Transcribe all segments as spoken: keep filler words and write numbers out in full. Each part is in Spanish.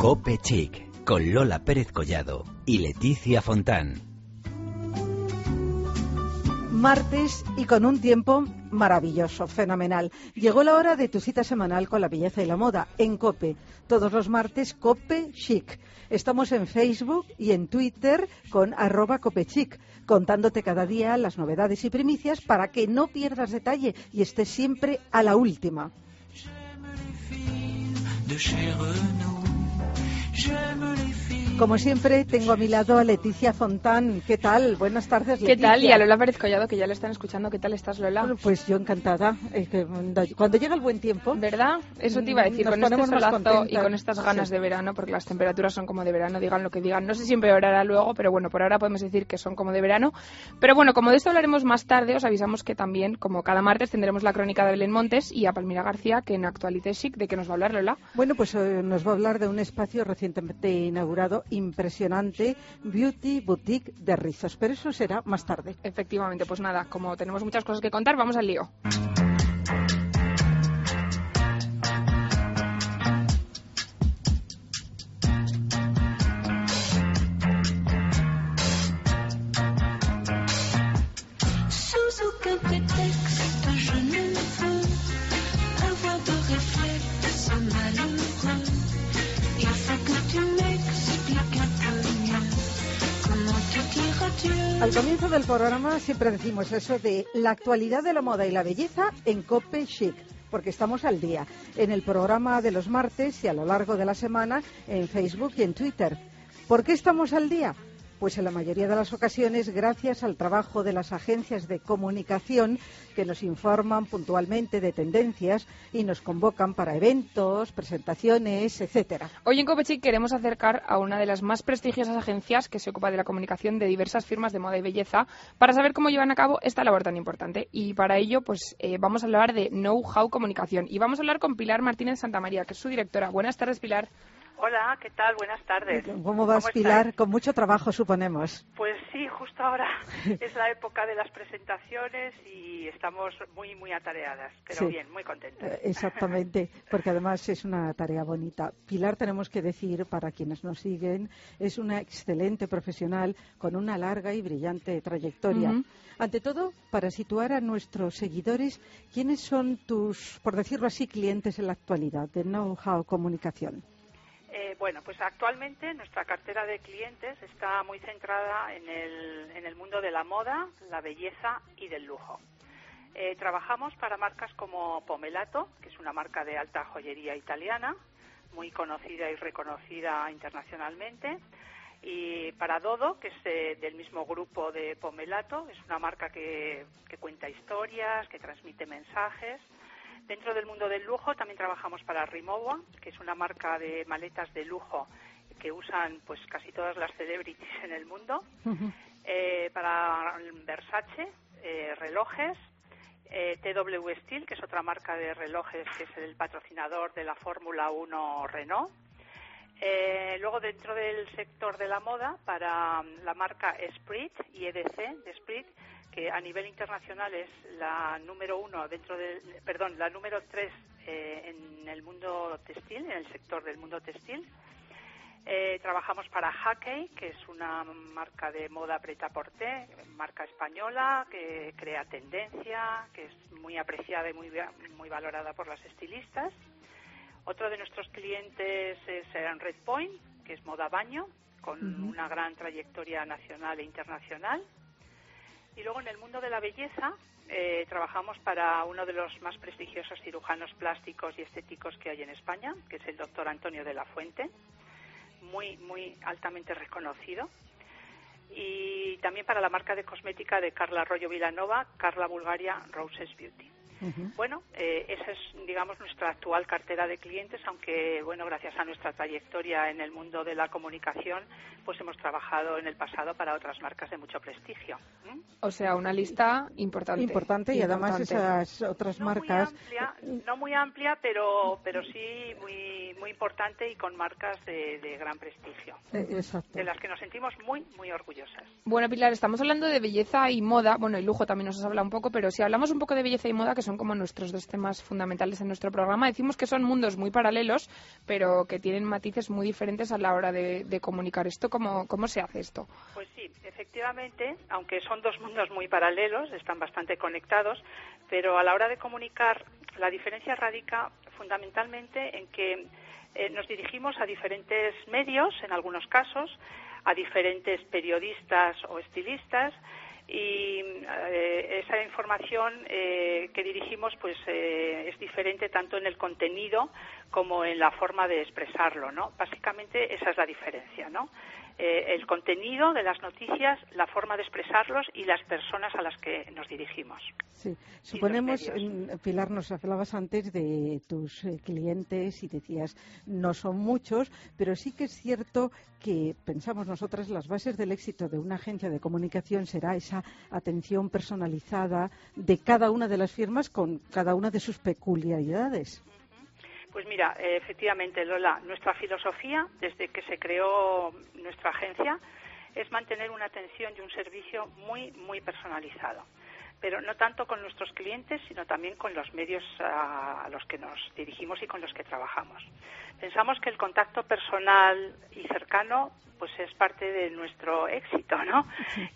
Cope Chic, con Lola Pérez Collado y Leticia Fontán. Martes y con un tiempo maravilloso, fenomenal. Llegó la hora de tu cita semanal con la belleza y la moda en COPE. Todos los martes, Cope Chic. Estamos en Facebook y en Twitter con arroba copechic, contándote cada día las novedades y primicias para que no pierdas detalle y estés siempre a la última. Como siempre, tengo a mi lado a Leticia Fontán. ¿Qué tal? Buenas tardes, Leticia. ¿Qué tal? Y a Lola Pérez Collado, que ya le están escuchando. ¿Qué tal estás, Lola? Bueno, pues yo encantada. Eh, que cuando llega el buen tiempo... ¿Verdad? Eso te iba a decir. Nos con este solazo y con estas ganas sí. de verano, porque las temperaturas son como de verano, digan lo que digan. No sé si empeorará luego, pero bueno, por ahora podemos decir que son como de verano. Pero bueno, como de esto hablaremos más tarde, os avisamos que también, como cada martes, tendremos la crónica de Belén Montes y a Palmira García, que en Actualité Chic, ¿de qué nos va a hablar, Lola? Bueno, pues eh, nos va a hablar de un espacio recientemente inaugurado, impresionante, Beauty Boutique de Rizos, pero eso será más tarde. Efectivamente, pues nada, como tenemos muchas cosas que contar, vamos al lío. Al comienzo del programa siempre decimos eso de la actualidad de la moda y la belleza en Cope Chic, porque estamos al día en el programa de los martes y a lo largo de la semana en Facebook y en Twitter. ¿Por qué estamos al día? Pues en la mayoría de las ocasiones gracias al trabajo de las agencias de comunicación que nos informan puntualmente de tendencias y nos convocan para eventos, presentaciones, etcétera. Hoy en Cope Chic queremos acercar a una de las más prestigiosas agencias que se ocupa de la comunicación de diversas firmas de moda y belleza para saber cómo llevan a cabo esta labor tan importante. Y para ello pues eh, vamos a hablar de Know-How Comunicación y vamos a hablar con Pilar Martínez Santamaría, que es su directora. Buenas tardes, Pilar. Hola, ¿qué tal? Buenas tardes. ¿Cómo vas, ¿Cómo Pilar? Con mucho trabajo, suponemos. Pues sí, justo ahora es la época de las presentaciones y estamos muy, muy atareadas, pero sí. Bien, muy contentas. Exactamente, porque además es una tarea bonita. Pilar, tenemos que decir, para quienes nos siguen, es una excelente profesional con una larga y brillante trayectoria. Uh-huh. Ante todo, para situar a nuestros seguidores, ¿quiénes son tus, por decirlo así, clientes en la actualidad de Know-How Comunicación? Eh, bueno, pues actualmente nuestra cartera de clientes está muy centrada en el, en el mundo de la moda, la belleza y del lujo. Eh, trabajamos para marcas como Pomellato, que es una marca de alta joyería italiana, muy conocida y reconocida internacionalmente, y para Dodo, que es eh, del mismo grupo de Pomellato, es una marca que, que cuenta historias, que transmite mensajes. Dentro del mundo del lujo también trabajamos para Rimowa, que es una marca de maletas de lujo que usan pues casi todas las celebrities en el mundo. Uh-huh. Eh, para Versace, eh, relojes. Eh, T W Steel, que es otra marca de relojes que es el patrocinador de la Fórmula uno Renault. Eh, luego dentro del sector de la moda, para la marca Esprit y E D C de Esprit, que a nivel internacional es la número uno dentro del, perdón, la número tres eh, en el mundo textil, en el sector del mundo textil. Eh, trabajamos para Hackey, que es una marca de moda prêt-à-porter, marca española que crea tendencia, que es muy apreciada y muy, muy valorada por las estilistas. Otro de nuestros clientes es Red Point, que es moda baño, con uh-huh. una gran trayectoria nacional e internacional. Y luego en el mundo de la belleza eh, trabajamos para uno de los más prestigiosos cirujanos plásticos y estéticos que hay en España, que es el doctor Antonio de la Fuente, muy, muy altamente reconocido. Y también para la marca de cosmética de Carla Arroyo Vilanova, Carla Bulgaria Roses Beauty. Uh-huh. Bueno, eh, esa es, digamos, nuestra actual cartera de clientes, aunque, bueno, gracias a nuestra trayectoria en el mundo de la comunicación, pues hemos trabajado en el pasado para otras marcas de mucho prestigio. ¿Mm? O sea, una lista importante. Importante y importante. Además esas otras no marcas... Muy amplia, no muy amplia, pero pero sí muy muy importante y con marcas de, de gran prestigio. Eh, exacto. De las que nos sentimos muy, muy orgullosas. Bueno, Pilar, estamos hablando de belleza y moda, bueno, y lujo también nos has hablado un poco, pero si hablamos un poco de belleza y moda, que son como nuestros dos temas fundamentales en nuestro programa. Decimos que son mundos muy paralelos, pero que tienen matices muy diferentes a la hora de, de comunicar esto. ¿Cómo, ¿Cómo se hace esto? Pues sí, efectivamente, aunque son dos mundos muy paralelos, están bastante conectados, pero a la hora de comunicar, la diferencia radica fundamentalmente en que eh, nos dirigimos a diferentes medios, en algunos casos, a diferentes periodistas o estilistas, y eh, esa información eh, que dirigimos pues eh, es diferente tanto en el contenido como en la forma de expresarlo, ¿no? Básicamente esa es la diferencia, ¿no? Eh, el contenido de las noticias, la forma de expresarlos y las personas a las que nos dirigimos. Sí, suponemos, Pilar, nos hablabas antes de tus eh, clientes y decías, no son muchos, pero sí que es cierto que pensamos nosotras las bases del éxito de una agencia de comunicación será esa atención personalizada de cada una de las firmas con cada una de sus peculiaridades. Pues mira, eh, efectivamente, Lola, nuestra filosofía, desde que se creó nuestra agencia, es mantener una atención y un servicio muy, muy personalizado. Pero no tanto con nuestros clientes, sino también con los medios a, a los que nos dirigimos y con los que trabajamos. Pensamos que el contacto personal y cercano pues es parte de nuestro éxito, ¿no?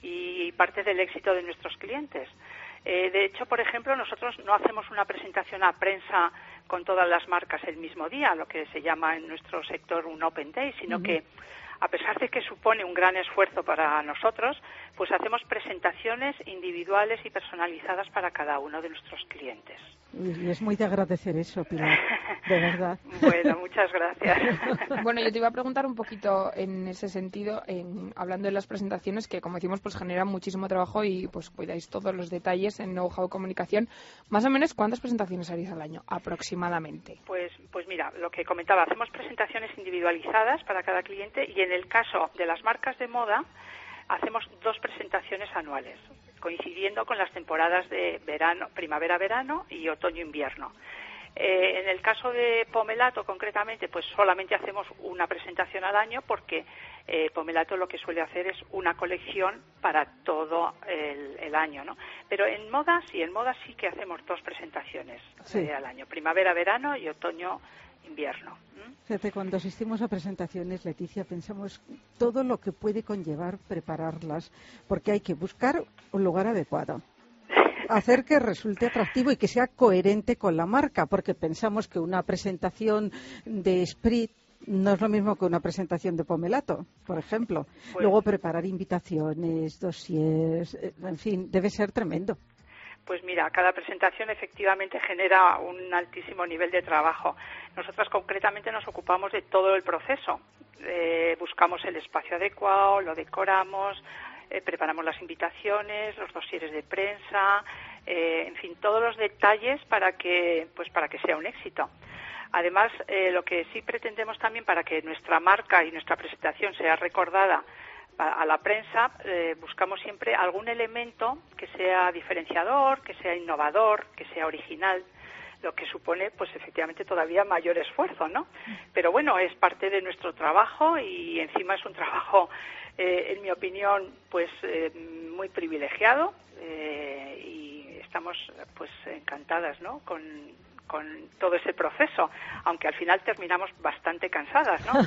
Y parte del éxito de nuestros clientes. Eh, de hecho, por ejemplo, nosotros no hacemos una presentación a prensa con todas las marcas el mismo día, lo que se llama en nuestro sector un Open Day, sino uh-huh. que a pesar de que supone un gran esfuerzo para nosotros, pues hacemos presentaciones individuales y personalizadas para cada uno de nuestros clientes. Y es muy de agradecer eso, Pilar, de verdad. Bueno, muchas gracias. Bueno, yo te iba a preguntar un poquito en ese sentido, en, hablando de las presentaciones, que como decimos, pues generan muchísimo trabajo y pues cuidáis todos los detalles en Know How Comunicación. Más o menos, ¿cuántas presentaciones haréis al año, aproximadamente? Pues, pues mira, lo que comentaba, hacemos presentaciones individualizadas para cada cliente y en el caso de las marcas de moda, hacemos dos presentaciones anuales, coincidiendo con las temporadas de verano, primavera-verano y otoño-invierno. Eh, en el caso de Pomelato, concretamente, pues solamente hacemos una presentación al año porque eh, Pomelato lo que suele hacer es una colección para todo el, el año, ¿no? Pero en moda, sí, en moda sí que hacemos dos presentaciones sí. eh, al año, primavera-verano y otoño-invierno. Fíjate, cuando asistimos a presentaciones, Leticia, pensamos todo lo que puede conllevar prepararlas, porque hay que buscar un lugar adecuado, hacer que resulte atractivo y que sea coherente con la marca, porque pensamos que una presentación de Sprit no es lo mismo que una presentación de Pomelato, por ejemplo. Pues, luego preparar invitaciones, dossiers, en fin, debe ser tremendo. Pues mira, cada presentación efectivamente genera un altísimo nivel de trabajo. Nosotros concretamente nos ocupamos de todo el proceso. Eh, buscamos el espacio adecuado, lo decoramos, eh, preparamos las invitaciones, los dosieres de prensa, eh, en fin, todos los detalles para que, pues para que sea un éxito. Además, eh, lo que sí pretendemos también para que nuestra marca y nuestra presentación sea recordada a la prensa, eh, buscamos siempre algún elemento que sea diferenciador, que sea innovador, que sea original, lo que supone, pues efectivamente, todavía mayor esfuerzo, ¿no? Pero bueno, es parte de nuestro trabajo y encima es un trabajo, eh, en mi opinión, pues eh, muy privilegiado eh, y estamos, pues, encantadas, ¿no?, con con todo ese proceso, aunque al final terminamos bastante cansadas, ¿no?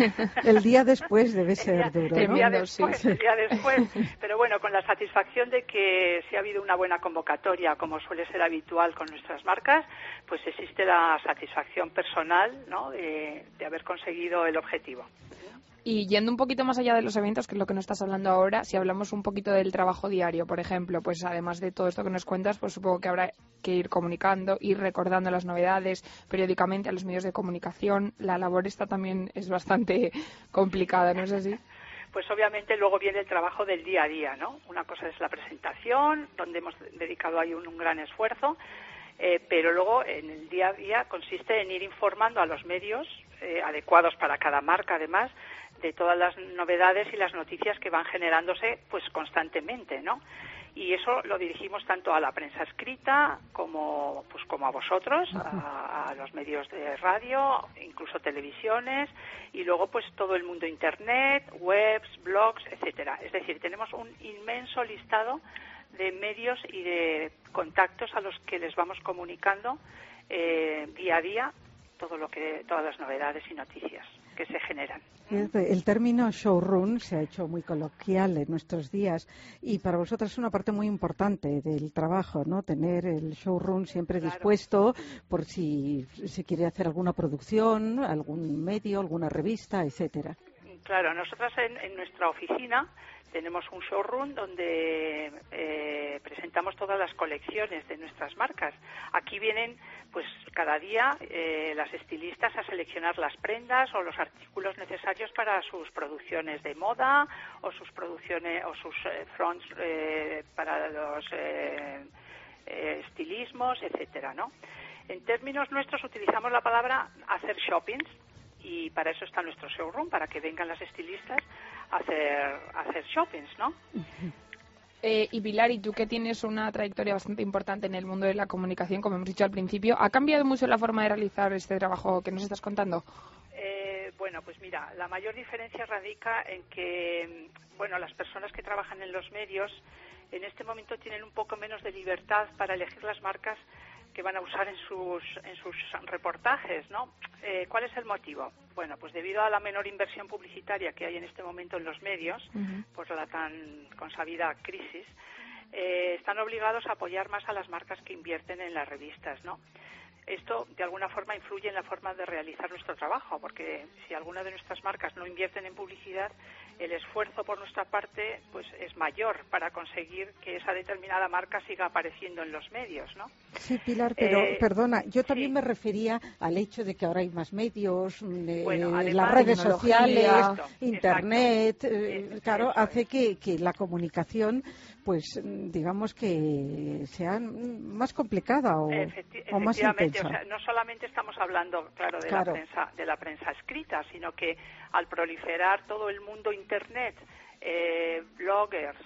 El día después debe ser duro, ¿no? El día después, sí. el día después. Pero bueno, con la satisfacción de que si ha habido una buena convocatoria, como suele ser habitual con nuestras marcas, pues existe la satisfacción personal, ¿no?, de, de haber conseguido el objetivo. Y yendo un poquito más allá de los eventos, que es lo que nos estás hablando ahora, si hablamos un poquito del trabajo diario, por ejemplo, pues además de todo esto que nos cuentas, pues supongo que habrá que ir comunicando, ir recordando las novedades periódicamente a los medios de comunicación. La labor esta también es bastante complicada, ¿no es así? Pues obviamente luego viene el trabajo del día a día, ¿no? Una cosa es la presentación, donde hemos dedicado ahí un, un gran esfuerzo, eh, pero luego en el día a día consiste en ir informando a los medios eh, adecuados para cada marca, además, de todas las novedades y las noticias que van generándose pues constantemente, ¿no? Y eso lo dirigimos tanto a la prensa escrita como pues como a vosotros, a, a los medios de radio, incluso televisiones, y luego pues todo el mundo internet, webs, blogs, etcétera. Es decir, tenemos un inmenso listado de medios y de contactos a los que les vamos comunicando eh, día a día todo lo que todas las novedades y noticias que se generan. El término showroom se ha hecho muy coloquial en nuestros días y para vosotros es una parte muy importante del trabajo, ¿no? Tener el showroom siempre claro. dispuesto por si se quiere hacer alguna producción, algún medio, alguna revista, etcétera. Claro, nosotros en, en nuestra oficina tenemos un showroom donde eh, presentamos todas las colecciones de nuestras marcas. Aquí vienen, pues, cada día eh, las estilistas a seleccionar las prendas o los artículos necesarios para sus producciones de moda o sus producciones o sus eh, fronts eh, para los eh, eh, estilismos, etcétera, ¿no? En términos nuestros utilizamos la palabra hacer shoppings. Y para eso está nuestro showroom, para que vengan las estilistas a hacer, a hacer shoppings, ¿no? Eh, y Pilar, y tú que tienes una trayectoria bastante importante en el mundo de la comunicación, como hemos dicho al principio, ¿ha cambiado mucho la forma de realizar este trabajo que nos estás contando? Eh, bueno, pues mira, la mayor diferencia radica en que, bueno, las personas que trabajan en los medios en este momento tienen un poco menos de libertad para elegir las marcas que van a usar en sus en sus reportajes, ¿no? Eh, ¿Cuál es el motivo? Bueno, pues debido a la menor inversión publicitaria que hay en este momento en los medios, uh-huh. por la tan consabida crisis, eh, están obligados a apoyar más a las marcas que invierten en las revistas, ¿no? Esto, de alguna forma, influye en la forma de realizar nuestro trabajo, porque si alguna de nuestras marcas no invierten en publicidad, el esfuerzo por nuestra parte pues es mayor para conseguir que esa determinada marca siga apareciendo en los medios, ¿no? Sí, Pilar, pero eh, perdona, yo también sí. me refería al hecho de que ahora hay más medios, eh, bueno, las redes sociales, exacto, internet, exacto. Eh, claro, Eso hace es. que, que la comunicación, pues digamos que sea más complicada o, Efecti- o más intensa. O sea, no solamente estamos hablando, claro, de claro. la prensa, de la prensa escrita, sino que al proliferar todo el mundo internet, eh, bloggers,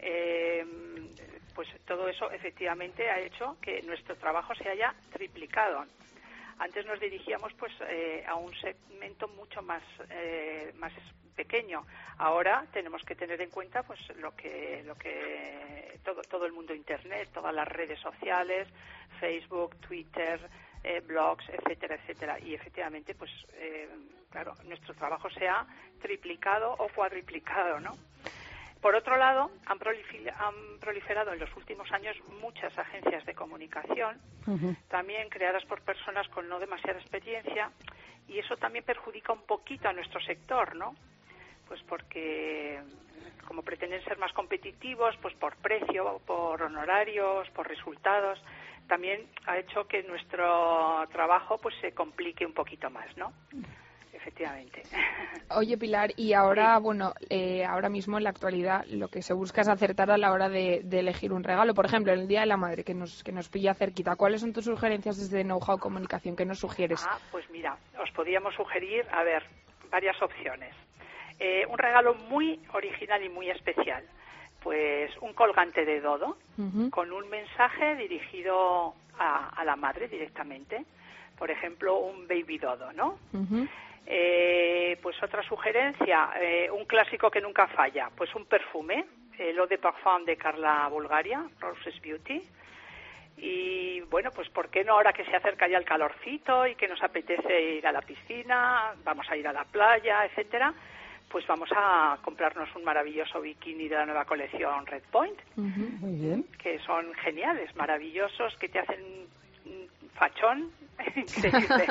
eh, pues todo eso efectivamente ha hecho que nuestro trabajo se haya triplicado. Antes nos dirigíamos pues eh, a un segmento mucho más eh, más pequeño. Ahora tenemos que tener en cuenta pues lo que lo que todo todo el mundo internet, todas las redes sociales, Facebook, Twitter, eh, blogs, etcétera, etcétera. Y efectivamente pues eh, claro, nuestro trabajo se ha triplicado o cuadriplicado, ¿no? Por otro lado, han, prolifer- han proliferado en los últimos años muchas agencias de comunicación, uh-huh. también creadas por personas con no demasiada experiencia, y eso también perjudica un poquito a nuestro sector, ¿no? Pues porque, como pretenden ser más competitivos, pues por precio, por honorarios, por resultados, también ha hecho que nuestro trabajo pues se complique un poquito más, ¿no? Efectivamente. Oye, Pilar, y ahora, sí. bueno, eh, ahora mismo en la actualidad lo que se busca es acertar a la hora de, de elegir un regalo. Por ejemplo, en el Día de la Madre, que nos que nos pilla cerquita, ¿cuáles son tus sugerencias desde Know-How Comunicación? ¿Qué nos sugieres? Ah, pues mira, os podríamos sugerir, a ver, varias opciones. Eh, un regalo muy original y muy especial. Pues un colgante de Dodo, uh-huh. con un mensaje dirigido a, a la madre directamente. Por ejemplo, un Baby Dodo, ¿no? Uh-huh. Eh, pues otra sugerencia, eh, un clásico que nunca falla, pues un perfume, el Eau de Parfum de Carla Bulgaria, Roses Beauty. Y bueno, pues ¿por qué no ahora que se acerca ya el calorcito y que nos apetece ir a la piscina, vamos a ir a la playa, etcétera? Pues vamos a comprarnos un maravilloso bikini de la nueva colección Red Point, uh-huh. Muy bien. Que son geniales, maravillosos, que te hacen fachón. Increíble.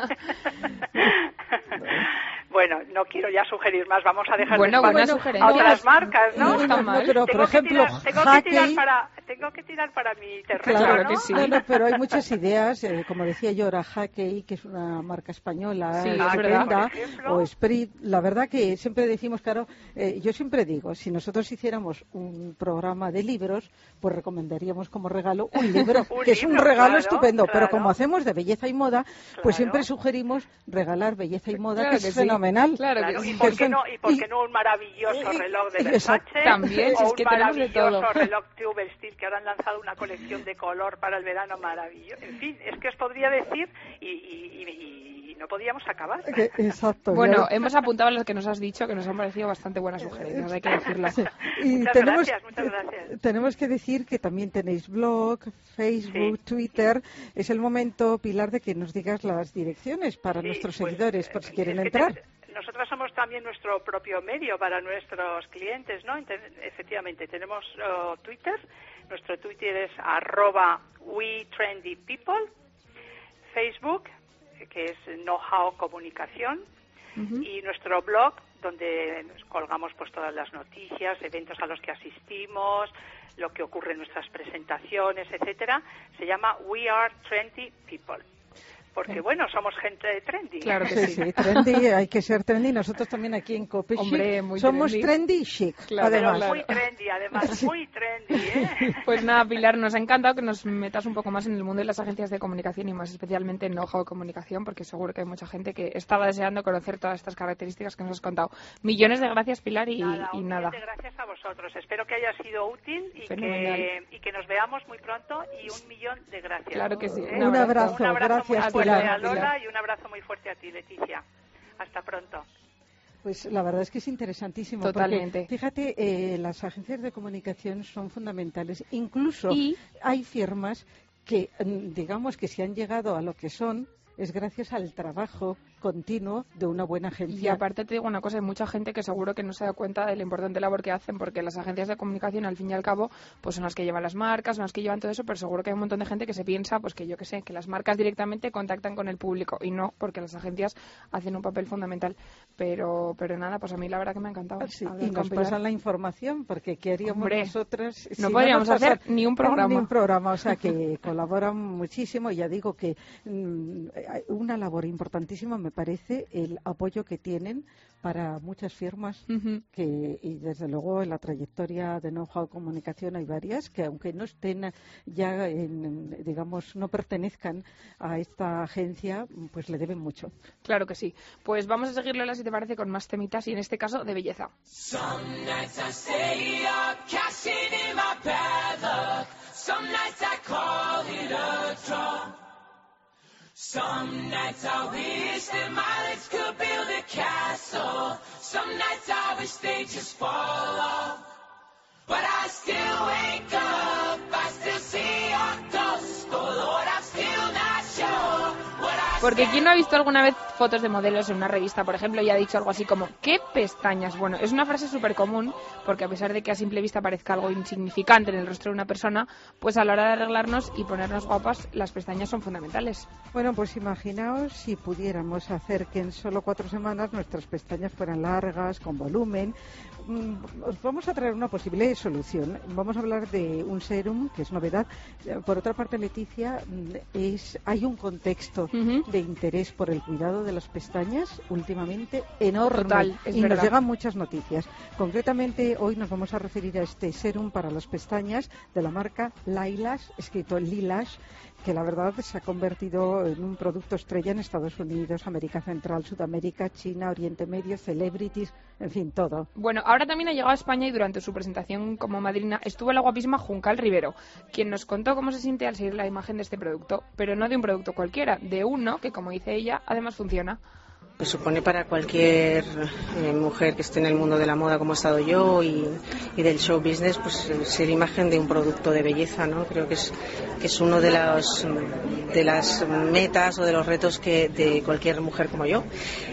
Bueno, no quiero ya sugerir más, vamos a dejar bueno, de bueno, a otras marcas, ¿no? No, no, no, pero tengo por ejemplo, que tirar, tengo, Hackey, que tirar para, tengo que tirar para mi terreno, claro ¿no? que sí. No, no, pero hay muchas ideas, eh, como decía yo, ahora Hackey, que es una marca española, sí, estupenda, o Sprit. La verdad que siempre decimos, claro, eh, yo siempre digo, si nosotros hiciéramos un programa de libros, pues recomendaríamos como regalo un libro, un que libro, es un regalo claro, estupendo, claro. pero como hacemos de belleza y moda, Claro. pues siempre sugerimos regalar belleza y moda, claro que es que sí. fenomenal. Claro que Claro, sí. ¿y por qué no, y por qué no un maravilloso reloj de Versace? También, si o es que un tenemos de todo. maravilloso reloj Tube Steel que ahora han lanzado una colección de color para el verano maravilloso. En fin, es que os podría decir y, y, y, y no podíamos acabar. Exacto. Bueno, claro. hemos apuntado las que nos has dicho, que nos han parecido bastante buenas sugerencias, hay que decirlas. Sí. Y muchas tenemos, gracias, muchas gracias. Tenemos que decir que también tenéis blog, Facebook, Sí. Twitter. Es el momento, Pilar, de que nos digas las direcciones para Sí, nuestros pues, seguidores, por si eh, quieren es que entrar. te- nosotros somos también nuestro propio medio para nuestros clientes, ¿no? Ente- efectivamente, tenemos uh, Twitter. Nuestro Twitter es arroba WeTrendyPeople. Facebook, que es Know-How Comunicación. Uh-huh. Y nuestro blog, donde colgamos pues todas las noticias, eventos a los que asistimos, lo que ocurre en nuestras presentaciones, etcétera, se llama We Are Trendy People. Porque, Sí. bueno, somos gente trendy. Claro que Sí, sí. sí, trendy, hay que ser trendy. Nosotros también aquí en Cope Hombre, Chic muy somos trendy. trendy y chic, Claro, Pero además. muy trendy, además, muy trendy, ¿eh? Pues nada, Pilar, nos ha encantado que nos metas un poco más en el mundo de las agencias de comunicación y más especialmente en Know-How Comunicación, porque seguro que hay mucha gente que estaba deseando conocer todas estas características que nos has contado. Millones de gracias, Pilar, y Nada, y un nada. millón de gracias a vosotros. Espero que haya sido útil y Fenomenal. que, y que nos veamos muy pronto y un millón de gracias. Claro que sí. ¿Eh? Un abrazo, Un abrazo gracias, muy fuerte Pilar. a Lola Pilar. y un abrazo muy fuerte a ti, Leticia. Hasta pronto. Pues la verdad es que es interesantísimo. Totalmente. Porque, fíjate, eh, las agencias de comunicación son fundamentales. Incluso Y- hay firmas que, mm, digamos que si han llegado a lo que son, es gracias al trabajo continuo de una buena Y agencia. aparte te digo una cosa, hay mucha gente que seguro que no se da cuenta de la importante labor que hacen, porque las agencias de comunicación, al fin y al cabo, pues son las que llevan las marcas, son las que llevan todo eso, pero seguro que hay un montón de gente que se piensa, pues que yo que sé, que las marcas directamente contactan con el público, y no, porque las agencias hacen un papel fundamental. Pero pero nada, pues a mí la verdad que me ha encantado. Sí, hablar y con nos Pilar. pasan la información, porque ¿qué haríamos Hombre, nosotras? no si podríamos nos pasan- hacer ni un programa. Ni un programa, o sea que colaboran muchísimo. Y ya digo que mm, hay una labor importantísima me parece el apoyo que tienen para muchas firmas Ujú. que, y desde luego en la trayectoria de Know-How Comunicación hay varias que aunque no estén ya en, digamos, no pertenezcan a esta agencia, pues le deben mucho. Claro que sí. Pues vamos a seguir, Lola, si te parece, con más temitas y en este caso de belleza. Some nights I stay up, cashing in my bad luck. Some nights I call it a draw. Some nights I wish that my legs could build a castle. Some nights I wish they just fall off. But I still wake up, I still see your ghost. Oh Lord, I'm still not sure what I Porque ¿quién no ha visto alguna vez fotos de modelos en una revista, por ejemplo, y ha dicho algo así como ¿qué pestañas? Bueno, es una frase súper común, porque a pesar de que a simple vista parezca algo insignificante en el rostro de una persona, pues a la hora de arreglarnos y ponernos guapas, las pestañas son fundamentales. Bueno, pues imaginaos si pudiéramos hacer que en solo cuatro semanas nuestras pestañas fueran largas, con volumen. Mm, Os vamos a traer una posible solución. Vamos a hablar de un serum que es novedad. Eh, Por otra parte, Leticia, mm, es hay un contexto Ujú. de interés por el cuidado de las pestañas últimamente enorme. Total, es y verdad. nos llegan muchas noticias. Concretamente, hoy nos vamos a referir a este serum para las pestañas de la marca Lilash, escrito Lilash, que la verdad se ha convertido en un producto estrella en Estados Unidos, América Central, Sudamérica, China, Oriente Medio, celebrities, en fin, todo. Bueno, ahora también ha llegado a España y durante su presentación como madrina estuvo la guapísima Juncal Rivero, quien nos contó cómo se siente al seguir la imagen de este producto, pero no de un producto cualquiera, de uno que, como dice ella, además funciona. Pues supone para cualquier eh, mujer que esté en el mundo de la moda como he estado yo y, y del show business, pues eh, ser imagen de un producto de belleza, ¿no? Creo que es que es uno de los de las metas o de los retos que de cualquier mujer como yo.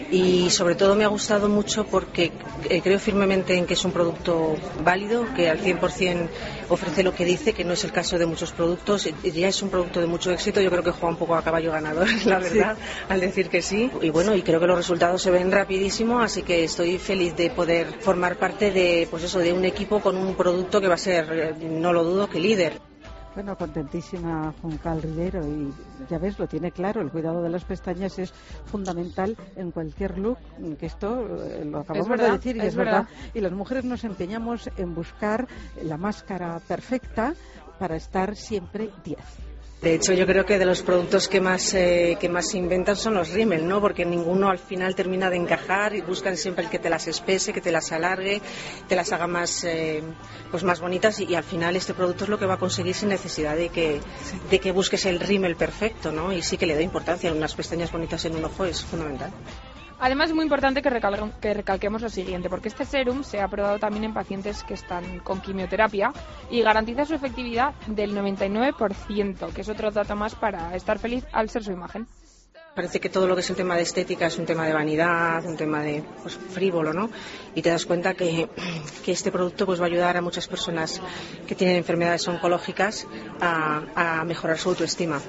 Y sobre todo me ha gustado mucho porque eh, creo firmemente en que es un producto válido, que al cien por ciento ofrece lo que dice, que no es el caso de muchos productos. Y ya es un producto de mucho éxito. Yo creo que juega un poco a caballo ganador, la verdad, sí, al decir que sí. Y bueno, y creo que los resultados se ven rapidísimo, así que estoy feliz de poder formar parte de, pues eso, de un equipo con un producto que va a ser, no lo dudo, que líder. Bueno, contentísima Juncal Rivero, y ya ves, lo tiene claro, el cuidado de las pestañas es fundamental en cualquier look, que esto eh, lo acabamos verdad, de decir y es es verdad. verdad. Y las mujeres nos empeñamos en buscar la máscara perfecta para estar siempre diez. De hecho, yo creo que de los productos que más eh, que más se inventan son los rímel, ¿no? Porque ninguno al final termina de encajar y buscan siempre el que te las espese, que te las alargue, te las haga más eh, pues más bonitas y, y al final este producto es lo que va a conseguir sin necesidad de que de que busques el rímel perfecto, ¿no? Y sí que le da importancia. Unas pestañas bonitas en un ojo es fundamental. Además, es muy importante que, recalque, que recalquemos lo siguiente, porque este serum se ha probado también en pacientes que están con quimioterapia y garantiza su efectividad del noventa y nueve por ciento, que es otro dato más para estar feliz al ser su imagen. Parece que todo lo que es el tema de estética es un tema de vanidad, un tema de pues, frívolo, ¿no? Y te das cuenta que, que este producto pues, va a ayudar a muchas personas que tienen enfermedades oncológicas a, a mejorar su autoestima.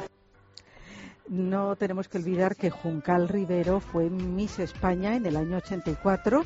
No tenemos que olvidar que Juncal Rivero fue Miss España en el año ochenta y cuatro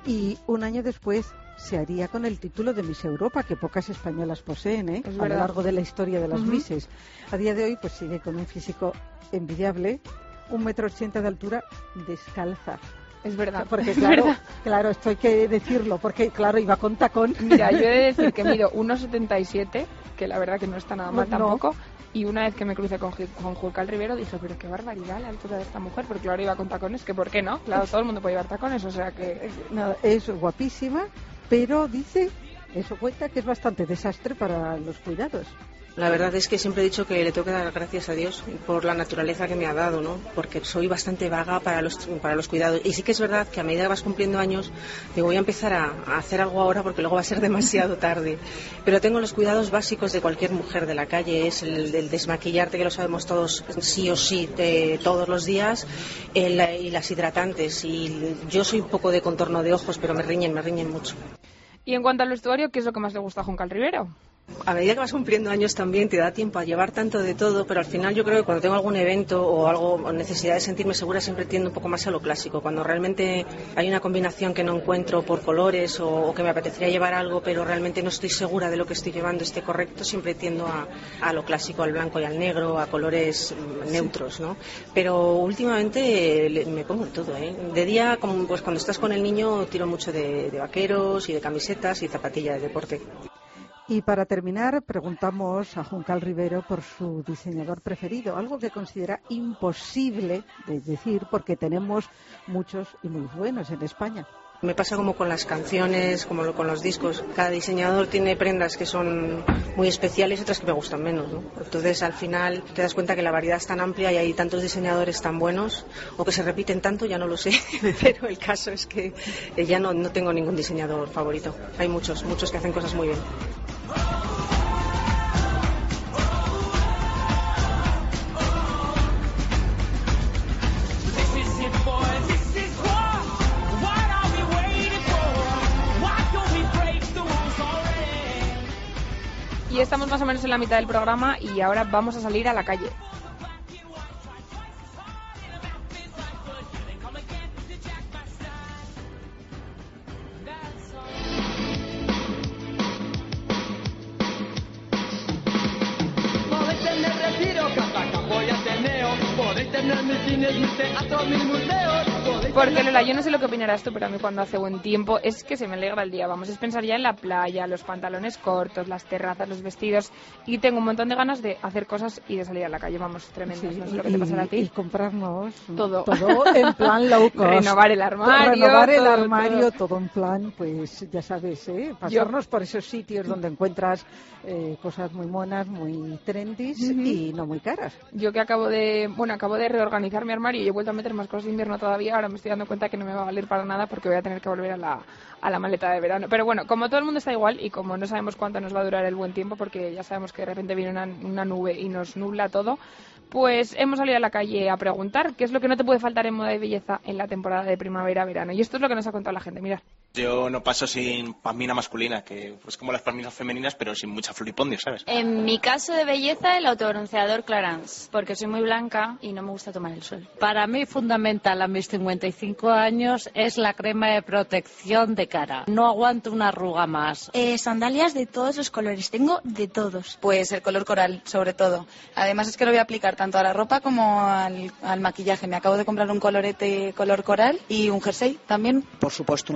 y un año después se haría con el título de Miss Europa, que pocas españolas poseen, ¿eh? A lo largo de la historia de las uh-huh. Misses. A día de hoy pues sigue con un físico envidiable, un metro ochenta de altura, descalza. Es verdad. Porque es claro, verdad. claro, esto hay que decirlo, porque claro, iba con tacón. Mira, yo he de decir que mido uno setenta y siete, que la verdad que no está nada mal no. tampoco. Y una vez que me crucé con, con Juncal Rivero dije, pero qué barbaridad la altura de esta mujer, porque claro, iba con tacones, que ¿por qué no? Claro, todo el mundo puede llevar tacones, o sea que... Nada, es guapísima, pero dice, eso cuenta que es bastante desastre para los cuidados. La verdad es que siempre he dicho que le tengo que dar gracias a Dios por la naturaleza que me ha dado, ¿no? Porque soy bastante vaga para los, para los cuidados. Y sí que es verdad que a medida que vas cumpliendo años, digo, voy a empezar a, a hacer algo ahora porque luego va a ser demasiado tarde. Pero tengo los cuidados básicos de cualquier mujer de la calle. Es el del desmaquillarte, que lo sabemos todos sí o sí de, todos los días, el, y las hidratantes. Y yo soy un poco de contorno de ojos, pero me riñen, me riñen mucho. Y en cuanto al vestuario, ¿qué es lo que más le gusta a Juncal Rivero? A medida que vas cumpliendo años también te da tiempo a llevar tanto de todo, pero al final yo creo que cuando tengo algún evento o algo o necesidad de sentirme segura siempre tiendo un poco más a lo clásico. Cuando realmente hay una combinación que no encuentro por colores o, o que me apetecería llevar algo pero realmente no estoy segura de lo que estoy llevando esté correcto, siempre tiendo a, a lo clásico, al blanco y al negro, a colores neutros, ¿no? Pero últimamente me pongo en todo, ¿eh? De día, como, pues cuando estás con el niño tiro mucho de, de vaqueros y de camisetas y zapatillas de deporte. Y para terminar, preguntamos a Juncal Rivero por su diseñador preferido, algo que considera imposible de decir porque tenemos muchos y muy buenos en España. Me pasa como con las canciones, como con los discos. Cada diseñador tiene prendas que son muy especiales y otras que me gustan menos, ¿no? Entonces, al final, te das cuenta que la variedad es tan amplia y hay tantos diseñadores tan buenos, o que se repiten tanto, ya no lo sé. Pero el caso es que ya no, no tengo ningún diseñador favorito. Hay muchos, muchos que hacen cosas muy bien. Y estamos más o menos en la mitad del programa y ahora vamos a salir a la calle. Podéis tener retiro, casa, campo y ateneo. Podéis tener mis cines, mis teatros, mis museos. Porque Lola, yo no sé lo que opinarás tú, pero a mí cuando hace buen tiempo es que se me alegra el día. Vamos, es pensar ya en la playa, los pantalones cortos, las terrazas, los vestidos. Y tengo un montón de ganas de hacer cosas y de salir a la calle. Vamos, tremendas. Sí, no sé lo que y, te pasará a ti. Y comprarnos todo. Todo en plan low cost. Renovar el armario. Renovar el todo, armario, todo. todo en plan, pues ya sabes, ¿eh? Pasarnos yo... por esos sitios donde encuentras eh, cosas muy monas, muy trendy uh-huh. y no muy caras. Yo que acabo de, bueno, acabo de reorganizar mi armario y he vuelto a meter más cosas de invierno todavía. Ahora me estoy dando cuenta que no me va a valer para nada porque voy a tener que volver a la, a la maleta de verano. Pero bueno, como todo el mundo está igual y como no sabemos cuánto nos va a durar el buen tiempo porque ya sabemos que de repente viene una, una nube y nos nubla todo, pues hemos salido a la calle a preguntar qué es lo que no te puede faltar en moda y belleza en la temporada de primavera-verano. Y esto es lo que nos ha contado la gente, mirad. Yo no paso sin pasmina masculina, que es como las pasminas femeninas, pero sin mucha floripondio, ¿sabes? En mi caso de belleza, el autobronceador Clarins, porque soy muy blanca y no me gusta tomar el sol. Para mí, fundamental a mis cincuenta y cinco años es la crema de protección de cara. No aguanto una arruga más. Eh, sandalias de todos los colores, tengo de todos. Pues el color coral, sobre todo. Además es que lo voy a aplicar tanto a la ropa como al, al maquillaje. Me acabo de comprar un colorete color coral y un jersey también. Por supuesto, unos pantalones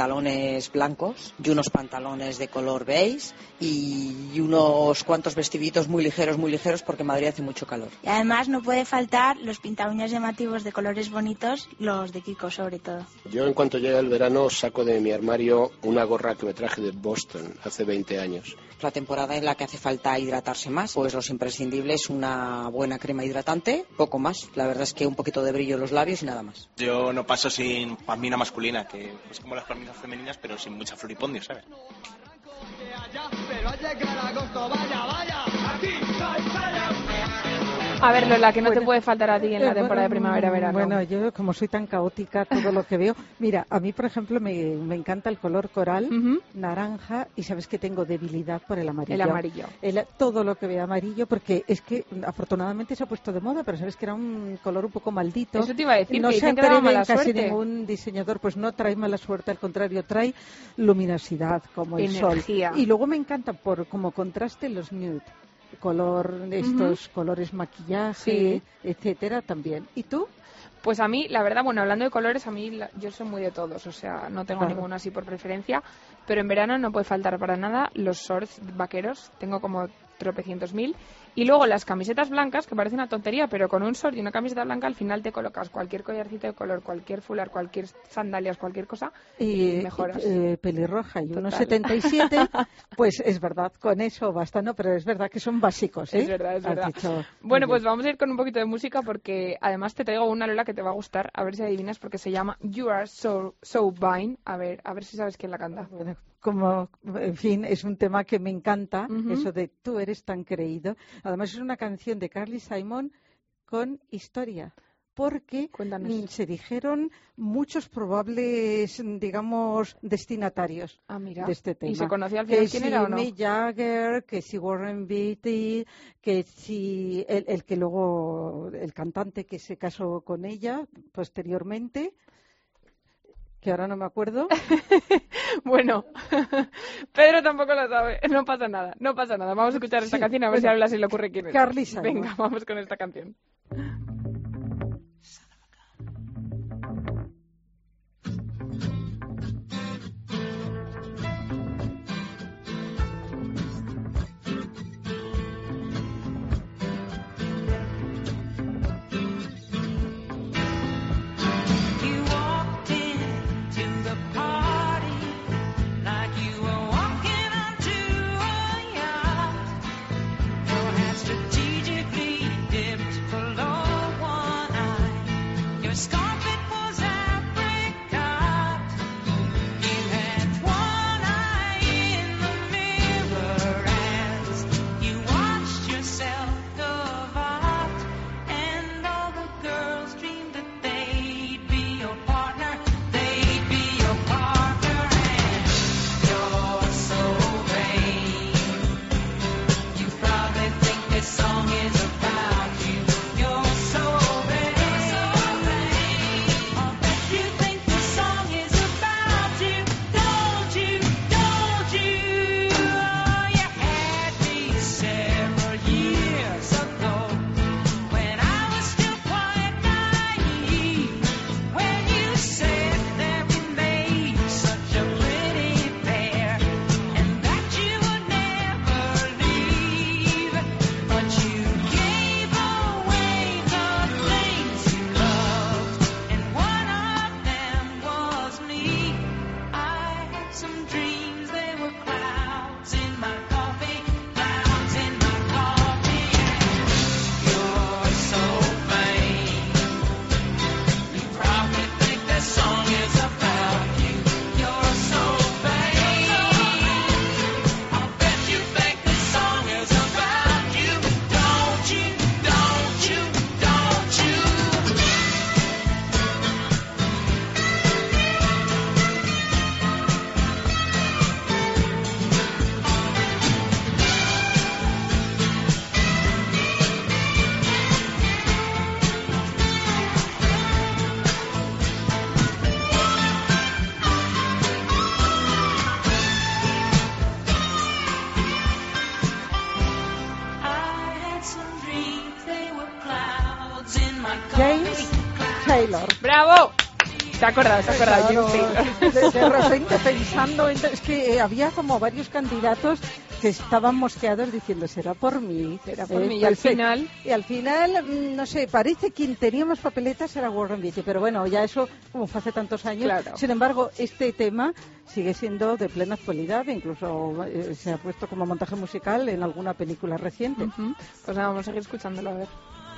pantalones blancos y unos pantalones de color beige y unos cuantos vestiditos muy ligeros, muy ligeros, porque en Madrid hace mucho calor. Y además no puede faltar los pintauñas llamativos de colores bonitos, los de Kiko sobre todo. Yo en cuanto llega el verano saco de mi armario una gorra que me traje de Boston hace veinte años. La temporada en la que hace falta hidratarse más, pues los imprescindibles, una buena crema hidratante, poco más. La verdad es que un poquito de brillo en los labios y nada más. Yo no paso sin pamina masculina, que es como las paminas femeninas, pero sin mucha floripondio, ¿sabes? A ver, Lola, que no Bueno, te puede faltar a ti en la temporada de primavera-verano. Bueno, yo como soy tan caótica, todo lo que veo... Mira, a mí, por ejemplo, me, me encanta el color coral, uh-huh. naranja, y sabes que tengo debilidad por el amarillo. El amarillo. El, todo lo que veo amarillo, porque es que afortunadamente se ha puesto de moda, pero sabes que era un color un poco maldito. Eso te iba a decir, no que se dicen que daba atreve mala casi suerte. ningún diseñador, pues no trae mala suerte, al contrario, trae luminosidad, como el Energía. sol. Y luego me encanta, por como contraste, los nude. Color, estos uh-huh. colores maquillaje, sí. etcétera, también. ¿Y tú? Pues a mí, la verdad, bueno, hablando de colores, a mí la, yo soy muy de todos, o sea, no tengo claro. ninguno así por preferencia, pero en verano no puede faltar para nada los shorts vaqueros, tengo como tropecientos mil, y luego las camisetas blancas, que parece una tontería, pero con un short y una camiseta blanca al final te colocas cualquier collarcito de color, cualquier fular, cualquier sandalias, cualquier cosa, y, y mejoras. Eh, pelirroja y uno setenta y siete, pues es verdad, con eso basta, ¿no? Pero es verdad que son básicos, ¿eh? Es verdad, es Has verdad. dicho, bueno, pues vamos a ir con un poquito de música porque además te traigo una, Lola, que te va a gustar, a ver si adivinas, porque se llama You Are So, so Fine. A ver, a ver si sabes quién la canta. Bueno, como, en fin, es un tema que me encanta, Uh-huh. eso de tú eres tan creído. Además es una canción de Carly Simon con historia, porque mm, se dijeron muchos probables, digamos, destinatarios ah, mira. de este tema. ¿Y se conocía al final que quién si era o no? Mick Jagger, que si Warren Beatty, que si el, el que luego, el cantante que se casó con ella posteriormente, que ahora no me acuerdo. Bueno, Pedro tampoco lo sabe, no pasa nada, no pasa nada. Vamos a escuchar esta sí, canción a ver bueno, si a Lola se le ocurre quién es. Carly Simon. Venga, vamos con esta canción. James Taylor. ¡Bravo! Se ha acordado, se ha acordado. Claro, Jim de, de repente pensando, en, es que eh, había como varios candidatos que estaban mosqueados diciendo, será por mí, será por eh, mí, y al final... Y al final, no sé, parece que quien tenía más papeletas era Warren Beatty, pero bueno, ya eso, como fue hace tantos años, claro. Sin embargo, este tema sigue siendo de plena actualidad, incluso eh, se ha puesto como montaje musical en alguna película reciente. Uh-huh. Pues nada, vamos a seguir escuchándolo, a ver.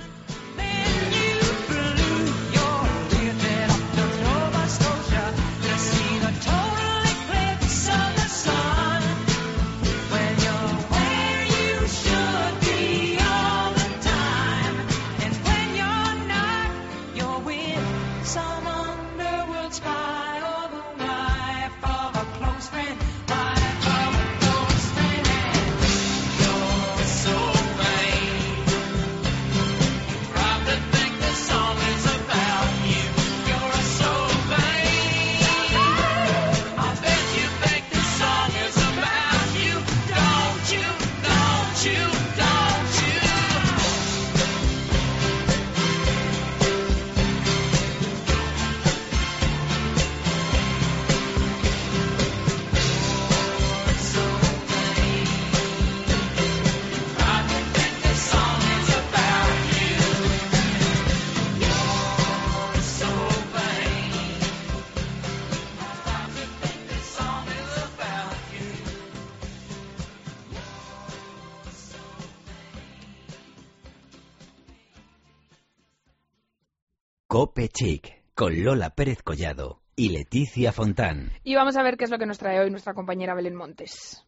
Cope Chic, con Lola Pérez Collado y Leticia Fontán. Y vamos a ver qué es lo que nos trae hoy nuestra compañera Belén Montes.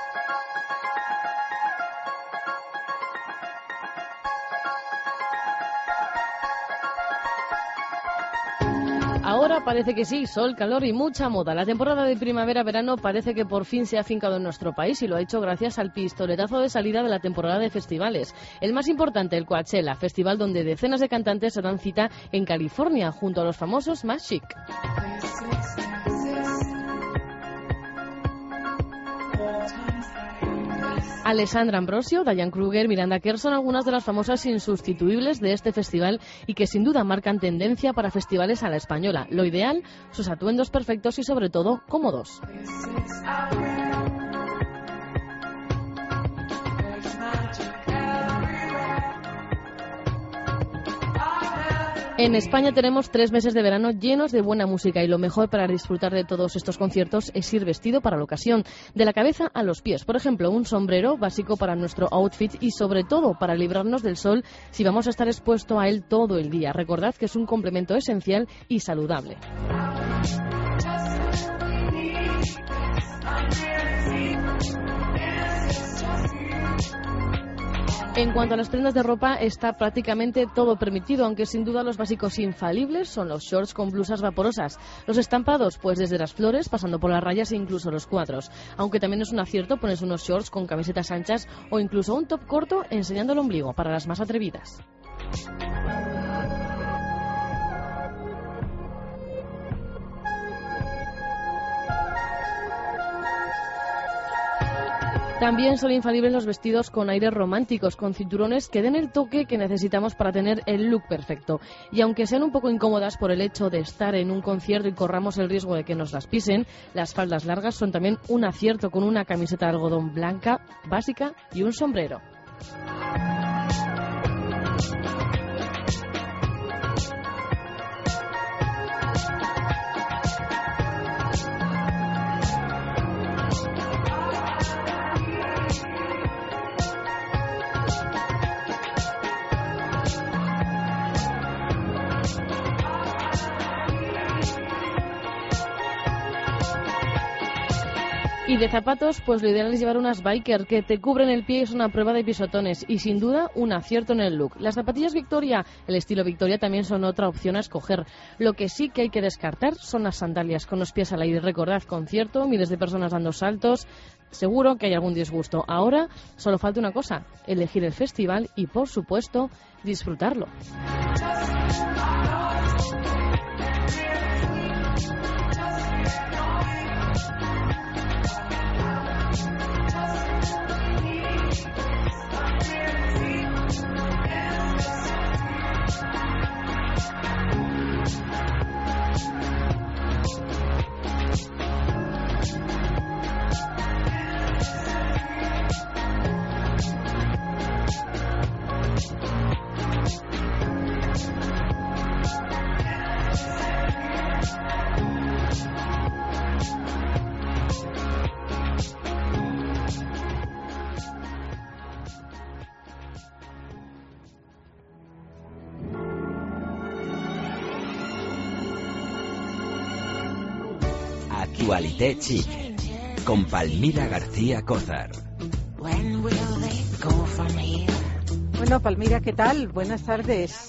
Ahora parece que sí, sol, calor y mucha moda. La temporada de primavera-verano parece que por fin se ha afincado en nuestro país y lo ha hecho gracias al pistoletazo de salida de la temporada de festivales. El más importante, el Coachella, festival donde decenas de cantantes se dan cita en California junto a los famosos más chic. Alessandra Ambrosio, Diane Kruger, Miranda Kerr son algunas de las famosas insustituibles de este festival y que sin duda marcan tendencia para festivales a la española. Lo ideal, sus atuendos perfectos y sobre todo cómodos. En España tenemos tres meses de verano llenos de buena música y lo mejor para disfrutar de todos estos conciertos es ir vestido para la ocasión, de la cabeza a los pies. Por ejemplo, un sombrero básico para nuestro outfit y sobre todo para librarnos del sol si vamos a estar expuesto a él todo el día. Recordad que es un complemento esencial y saludable. En cuanto a las prendas de ropa, está prácticamente todo permitido, aunque sin duda los básicos infalibles son los shorts con blusas vaporosas. Los estampados, pues desde las flores, pasando por las rayas e incluso los cuadros. Aunque también es un acierto ponerse unos shorts con camisetas anchas o incluso un top corto enseñando el ombligo para las más atrevidas. También son infalibles los vestidos con aires románticos, con cinturones que den el toque que necesitamos para tener el look perfecto. Y aunque sean un poco incómodas por el hecho de estar en un concierto y corramos el riesgo de que nos las pisen, las faldas largas son también un acierto con una camiseta de algodón blanca, básica y un sombrero. Y de zapatos, pues lo ideal es llevar unas biker que te cubren el pie y es una prueba de pisotones y sin duda un acierto en el look. Las zapatillas Victoria, el estilo Victoria, también son otra opción a escoger. Lo que sí que hay que descartar son las sandalias con los pies al aire. Recordad, concierto, miles de personas dando saltos, seguro que hay algún disgusto. Ahora solo falta una cosa, elegir el festival y por supuesto disfrutarlo. Actualité Chic, con Palmira García Cózar. Bueno, Palmira, ¿qué tal? Buenas tardes.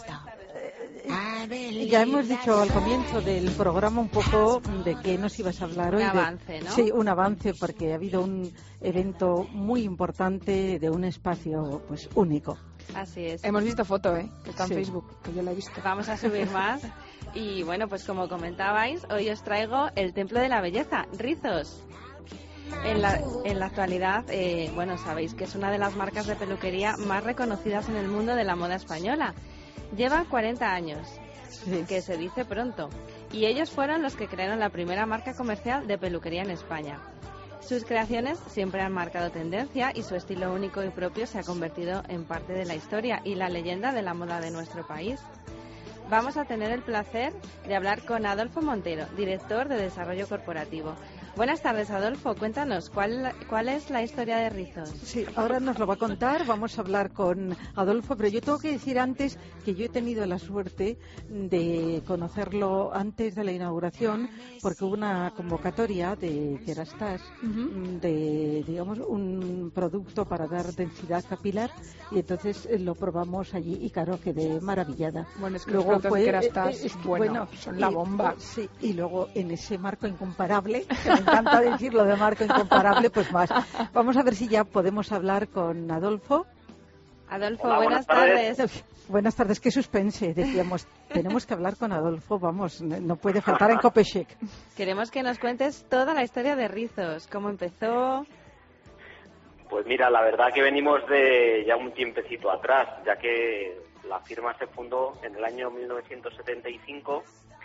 Eh, ya hemos dicho al comienzo del programa un poco de qué nos ibas a hablar hoy. Un de- avance, ¿no? Sí, un avance, porque ha habido un evento muy importante de un espacio pues único. Así es. Hemos visto foto, ¿eh? Que está en Sí. Facebook, que yo la he visto. Vamos a subir más. Y bueno, pues como comentabais, hoy os traigo el Templo de la Belleza, Rizos. En la, en la actualidad, eh, bueno, sabéis que es una de las marcas de peluquería más reconocidas en el mundo de la moda española. Lleva cuarenta años, que se dice pronto. Y ellos fueron los que crearon la primera marca comercial de peluquería en España. Sus creaciones siempre han marcado tendencia y su estilo único y propio se ha convertido en parte de la historia y la leyenda de la moda de nuestro país. Vamos a tener el placer de hablar con Adolfo Montero, director de Desarrollo Corporativo. Buenas tardes, Adolfo. Cuéntanos, ¿cuál, cuál es la historia de Rizos? Sí, ahora nos lo va a contar, vamos a hablar con Adolfo, pero yo tengo que decir antes que yo he tenido la suerte de conocerlo antes de la inauguración, porque hubo una convocatoria de Kerastase, de, digamos, un producto para dar densidad capilar, y entonces eh, lo probamos allí y claro, quedé maravillada. Bueno, es que los productos de Kerastase, eh, es que, bueno, son la y- bomba. Sí, y luego en ese marco incomparable, que me encanta decirlo de marco incomparable, pues más. Vamos a ver si ya podemos hablar con Adolfo. Adolfo, Hola, buenas, buenas tardes. tardes. Buenas tardes, qué suspense. Decíamos, tenemos que hablar con Adolfo, vamos, no no puede faltar en Copechec. Queremos que nos cuentes toda la historia de Rizos, cómo empezó. Pues mira, la verdad que venimos de ya un tiempecito atrás, ya que la firma se fundó en el año mil novecientos setenta y cinco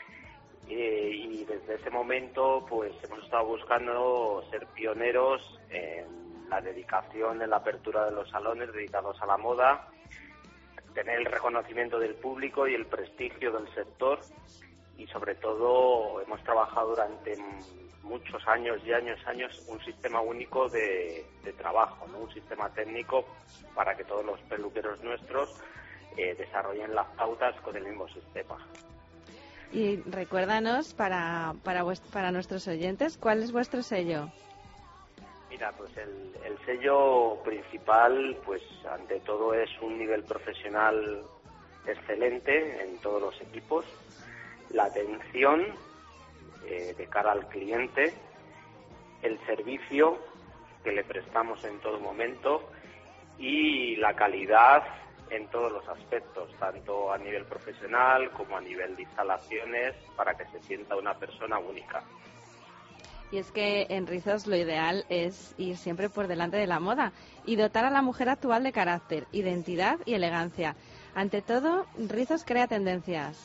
eh, y desde ese momento pues hemos estado buscando ser pioneros en la dedicación, en la apertura de los salones dedicados a la moda, tener el reconocimiento del público y el prestigio del sector, y sobre todo hemos trabajado durante muchos años y años años un sistema único de, de trabajo, ¿no? Un sistema técnico para que todos los peluqueros nuestros eh, desarrollen las pautas con el mismo sistema. Y recuérdanos, para, para, vuest- para nuestros oyentes, ¿cuál es vuestro sello? Mira, pues el, el sello principal, pues ante todo es un nivel profesional excelente en todos los equipos, la atención eh, de cara al cliente, el servicio que le prestamos en todo momento y la calidad en todos los aspectos, tanto a nivel profesional como a nivel de instalaciones, para que se sienta una persona única. Y es que en Rizos lo ideal es ir siempre por delante de la moda y dotar a la mujer actual de carácter, identidad y elegancia. Ante todo, Rizos crea tendencias.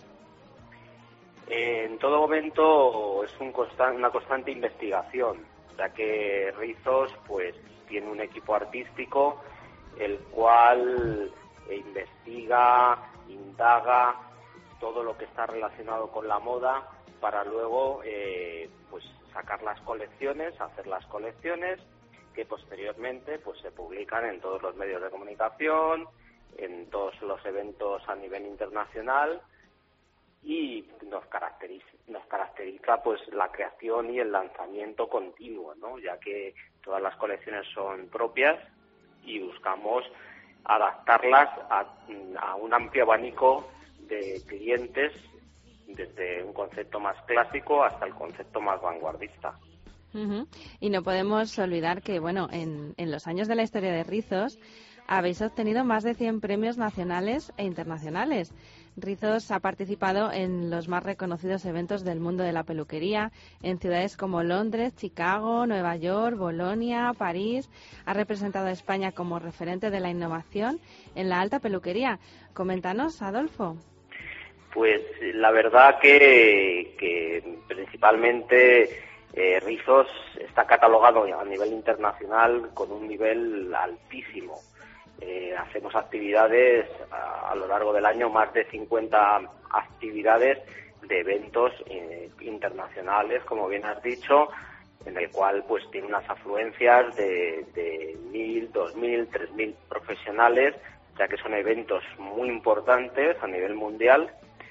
En todo momento es un constan- una constante investigación, ya que Rizos pues tiene un equipo artístico el cual investiga, indaga todo lo que está relacionado con la moda para luego eh, pues sacar las colecciones, hacer las colecciones que posteriormente pues se publican en todos los medios de comunicación, en todos los eventos a nivel internacional, y nos caracteriza, nos caracteriza pues la creación y el lanzamiento continuo, ¿no? Ya que todas las colecciones son propias y buscamos adaptarlas a, a un amplio abanico de clientes, desde un concepto más clásico hasta el concepto más vanguardista. Ujú. Y no podemos olvidar que, bueno, en, en los años de la historia de Rizos habéis obtenido más de cien premios nacionales e internacionales. Rizos ha participado en los más reconocidos eventos del mundo de la peluquería, en ciudades como Londres, Chicago, Nueva York, Bolonia, París. Ha representado a España como referente de la innovación en la alta peluquería. Coméntanos, Adolfo. Pues la verdad que, que principalmente eh, Rizos está catalogado a nivel internacional con un nivel altísimo. Eh, hacemos actividades a, a lo largo del año, más de cincuenta actividades de eventos eh, internacionales, como bien has dicho, en el cual pues tiene unas afluencias de, de mil, dos mil, tres mil profesionales, ya que son eventos muy importantes a nivel mundial,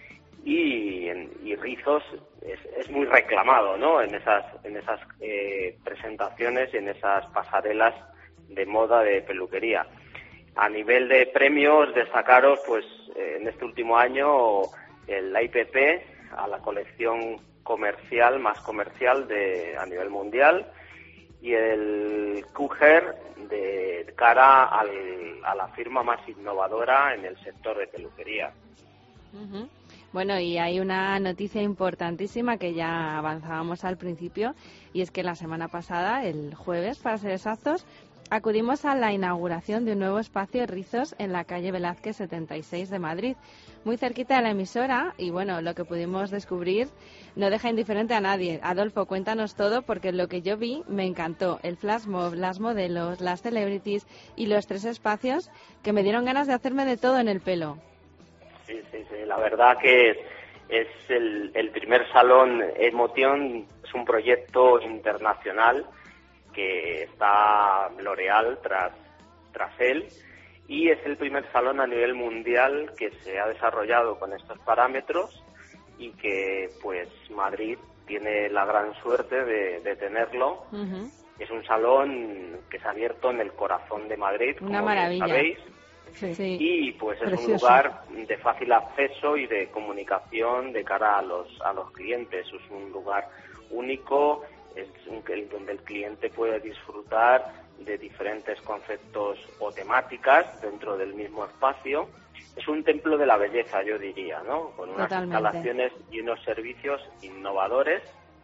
y, y Rizos es, es muy reclamado, ¿no? En esas, en esas eh, presentaciones y en esas pasarelas de moda de peluquería. A nivel de premios, destacaros, pues eh, en este último año el I P P a la colección comercial, más comercial de a nivel mundial, y el Q G E R de cara al, a la firma más innovadora en el sector de peluquería. Uh-huh. Bueno, y hay una noticia importantísima que ya avanzábamos al principio, y es que la semana pasada, el jueves, para ser exactos, acudimos a la inauguración de un nuevo espacio Rizos en la calle Velázquez setenta y seis de Madrid, muy cerquita de la emisora, y bueno, lo que pudimos descubrir no deja indiferente a nadie. Adolfo, cuéntanos todo, porque lo que yo vi me encantó. El flash mob, las modelos, las celebrities y los tres espacios que me dieron ganas de hacerme de todo en el pelo. Sí, sí, sí. La verdad que es, es el, el primer salón Emotion, es un proyecto internacional que está L'Oréal tras, tras él, y es el primer salón a nivel mundial que se ha desarrollado con estos parámetros y que pues Madrid tiene la gran suerte de, de tenerlo. Uh-huh. Es un salón que se ha abierto en el corazón de Madrid, una como maravilla. Sabéis. Sí. Sí. Y pues es Precioso. Un lugar de fácil acceso y de comunicación de cara a los a los clientes. Es un lugar único, es un, donde el cliente puede disfrutar de diferentes conceptos o temáticas dentro del mismo espacio. Es un templo de la belleza, yo diría, ¿no? Con unas Totalmente. Instalaciones y unos servicios innovadores,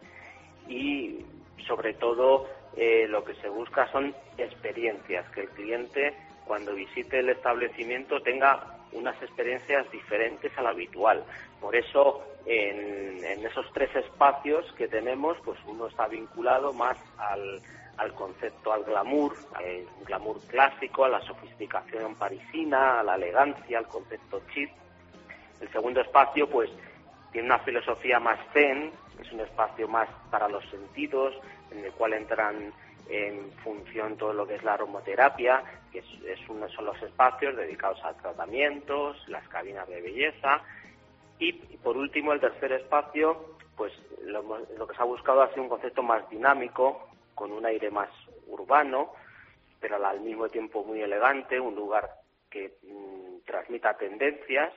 y sobre todo eh, lo que se busca son experiencias, que el cliente cuando visite el establecimiento tenga unas experiencias diferentes a la habitual. Por eso en, en esos tres espacios que tenemos, pues uno está vinculado más al, al concepto, al glamour, al glamour clásico, a la sofisticación parisina, a la elegancia, al concepto chic. El segundo espacio pues tiene una filosofía más zen, es un espacio más para los sentidos, en el cual entran en función todo lo que es la aromaterapia, que es, es uno, son los espacios dedicados a tratamientos, las cabinas de belleza. Y, y por último, el tercer espacio, pues lo, lo que se ha buscado ha sido un concepto más dinámico, con un aire más urbano, pero al mismo tiempo muy elegante, un lugar que mmm, transmita tendencias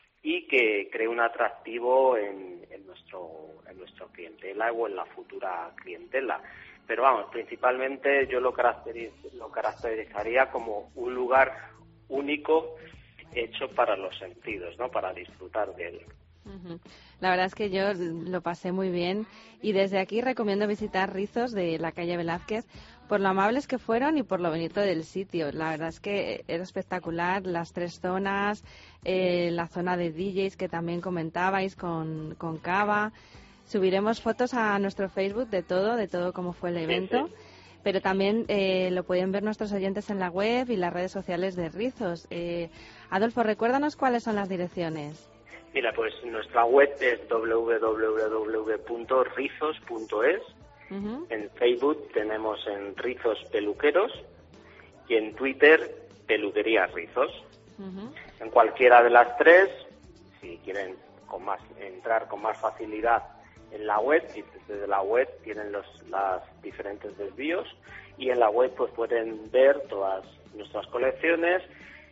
y que cree un atractivo en, en nuestro en nuestro clientela o en la futura clientela. Pero vamos, principalmente yo lo, caracteriz, lo caracterizaría como un lugar único hecho para los sentidos, ¿no? Para disfrutar de él. Uh-huh. La verdad es que yo lo pasé muy bien, y desde aquí recomiendo visitar Rizos de la calle Velázquez por lo amables que fueron y por lo bonito del sitio. La verdad es que era espectacular, las tres zonas, eh, la zona de D Js que también comentabais con, con Cava. Subiremos fotos a nuestro Facebook de todo, de todo cómo fue el evento, sí, sí. Pero también eh, lo pueden ver nuestros oyentes en la web y las redes sociales de Rizos. Eh, Adolfo, recuérdanos cuáles son las direcciones. Mira, pues nuestra web es doble u doble u doble u punto rizos punto es. Uh-huh. En Facebook tenemos en Rizos Peluqueros y en Twitter Peluquería Rizos. Uh-huh. En cualquiera de las tres, si quieren con más, entrar con más facilidad en la web, y desde la web tienen los las diferentes desvíos, y en la web pues pueden ver todas nuestras colecciones,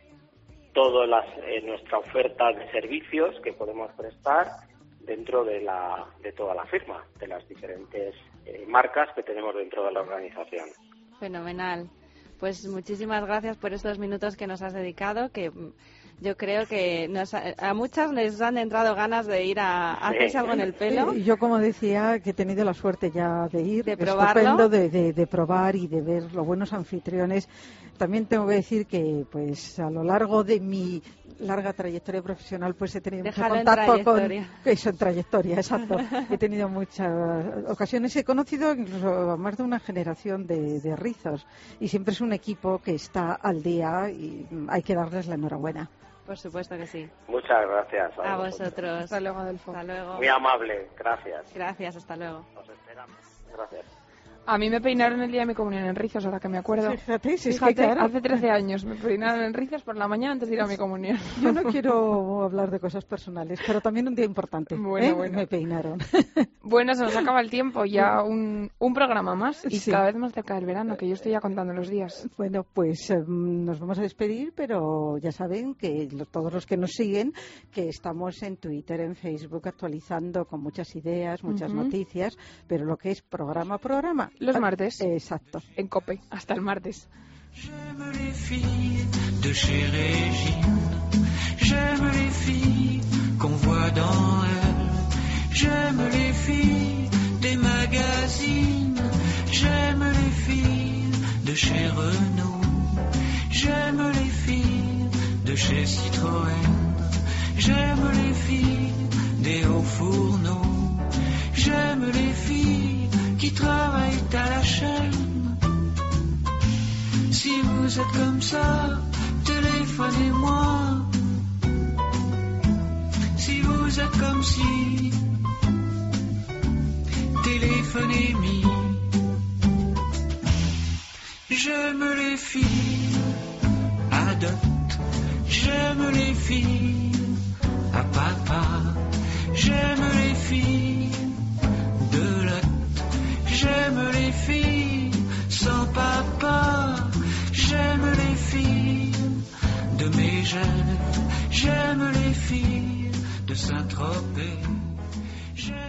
toda las, eh, nuestra oferta de servicios que podemos prestar dentro de la de toda la firma, de las diferentes eh, marcas que tenemos dentro de la organización. Fenomenal. Pues muchísimas gracias por estos minutos que nos has dedicado, que yo creo que nos, a muchas les han entrado ganas de ir a, a hacerse algo en el pelo. Sí, yo, como decía, que he tenido la suerte ya de ir, de probarlo, estupendo, de, de, de probar y de ver los buenos anfitriones. También tengo que decir que, pues, a lo largo de mi larga trayectoria profesional, pues he tenido Déjalo mucho contacto en trayectoria. con eso, en trayectoria, exacto. He tenido muchas ocasiones, he conocido incluso a más de una generación de, de rizos, y siempre es un equipo que está al día y hay que darles la enhorabuena. Por supuesto que sí. Muchas gracias. A, a vosotros. vosotros. Hasta luego, Adolfo. Hasta luego. Muy amable, gracias. Gracias, hasta luego. Nos esperamos. Gracias. A mí me peinaron el día de mi comunión en rizos, ahora que me acuerdo. Fíjate, si es Fíjate, que claro. hace trece años me peinaron en rizos por la mañana antes de ir a mi comunión. Yo no quiero hablar de cosas personales, pero también un día importante. Bueno, ¿eh? bueno. Me peinaron. Bueno, se nos acaba el tiempo, ya un, un programa más y Sí. cada vez más cerca del verano, que yo estoy ya contando los días. Bueno, pues eh, nos vamos a despedir, pero ya saben que lo- todos los que nos siguen, que estamos en Twitter, en Facebook, actualizando con muchas ideas, muchas Ujú. noticias, pero lo que es programa a programa. Los Ah, martes. Exacto. En COPE. Hasta el martes. J'aime les filles de chez Régine. J'aime les filles qu'on voit dans Elle. J'aime les filles des magazines. J'aime les filles de chez Renault. J'aime les filles de chez Citroën. J'aime les filles des hauts fourneaux. J'aime les filles qui travaillent à la chaîne. Si vous êtes comme ça, téléphonez-moi. Si vous êtes comme si, téléphonez-moi. J'aime les filles à dot. J'aime les filles à papa. J'aime les filles de lot. J'aime les filles sans papa. J'aime les filles de Mégève. J'aime les filles de Saint-Tropez. J'aime